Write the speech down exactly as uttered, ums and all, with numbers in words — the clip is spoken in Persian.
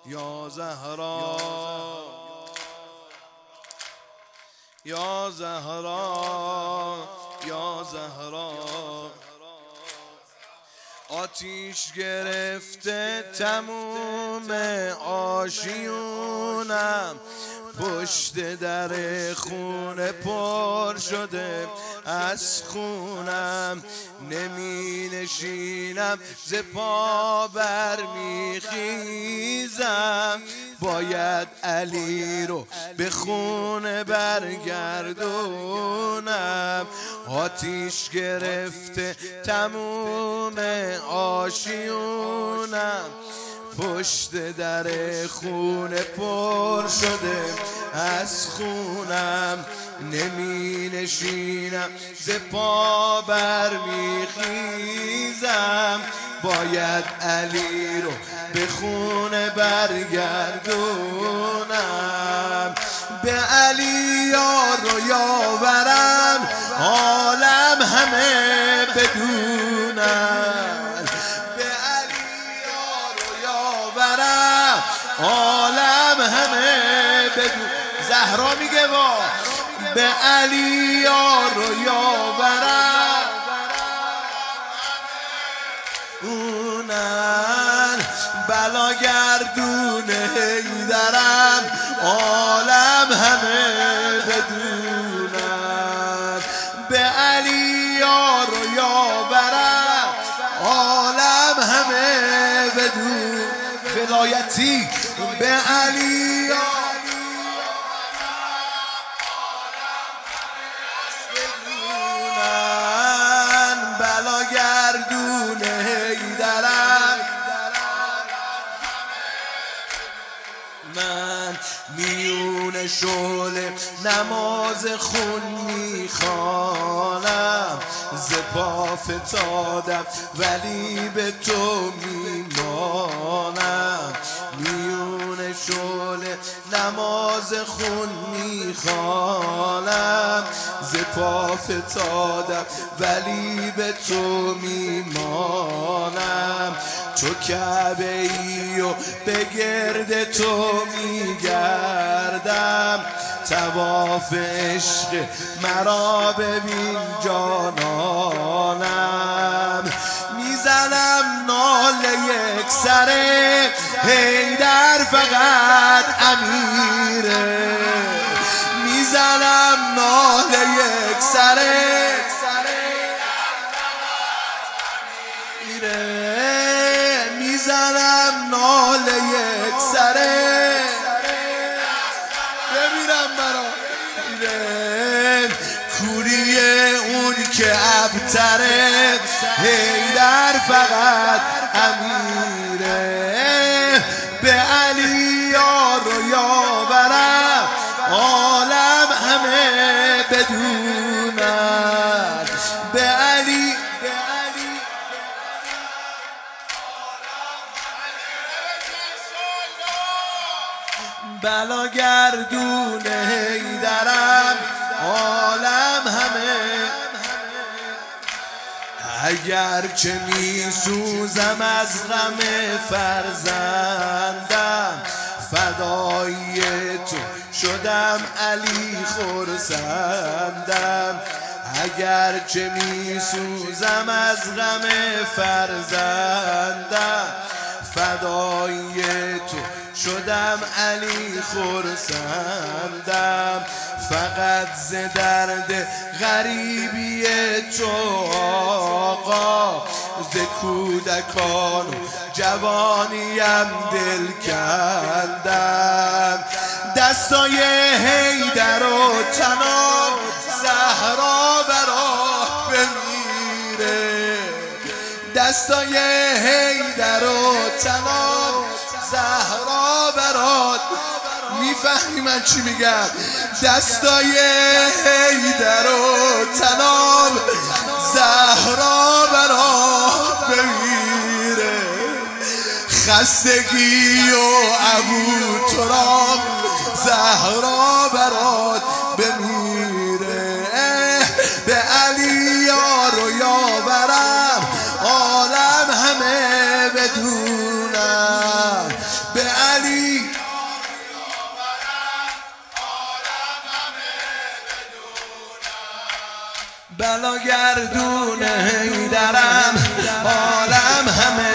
یا زهرا یا زهرا یا زهرا آتیش گرفته تموم آشیونم، پشت در خونه پر شده از خونم، نمی نشینم ز پا برمی خیزم، باید علی رو به خونه برگردونم. آتیش گرفته تموم آشیونم، پشت در خونه پر شده از خونم، نمی نشینم ز پا برمی خیزم، باید علی رو به خونه برگردونم. به علی یار رو یاورم عالم همه بدونم، به علی یار رو یاورم عالم همه بدونم. زهرا میگه وا به علی یار رو یاورم اونن بلا گردون حیدرم عالم همه بدونن، به علی یار رو یاورم عالم همه بدون. ولایتی به علی یار بلا گردون حیدرم، من میون شعله نماز خون میخوانم، ز پا فتادم ولی به تو میمانم، میون شعله نماز خون میخوانم، ز پا فتادم ولی به تو میمانم. تو کعبه ای و به گرد تو میگردم، طواف عشق مرا ببین جانانم، میزنم ناله یک سره حیدر فقط امیره، میزنم ناله یک سره میزنم ناله یک سره بمیرم برا کوری اون که ابتره حیدر فقط امیره. به علی یار رو یاورم عالم همه بدونن، به علی بلا گردون حیدرم عالم همه. اگر چه می سوزم از غم فرزندم، فدایی تو شدم علی خرسندم، اگر چه می سوزم از غم فرزندم، فدایی تو شدم علی خرسندم، فقط ز درد غریبی تو آقا، ز کودکان و جوانیم دل کندم، دستای حیدر و تنام زهرا برات بمیره، دستای حیدر و تنام زهرا برات. میفهمی من چی میگم؟ دستای حیدر و تنام زهرا برات بمیره، خستگی و ابو تراب زهرا برات بمیره. به علی یار رو یاورم عالم همه بدونم، به علی للا گردون هیدرم عالم همه